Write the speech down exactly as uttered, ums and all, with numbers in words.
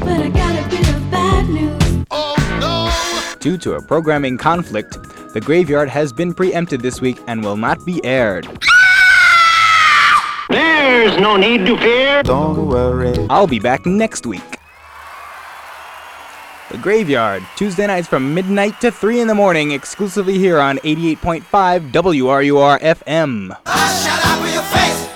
but I got a bit of bad news. Oh no! Due to a programming conflict, The Graveyard has been preempted this week and will not be aired. There's no need to fear. Don't worry. I'll be back next week. The Graveyard, Tuesday nights from midnight to three in the morning, exclusively here on eighty-eight point five W R U R F M. I shut up in your face.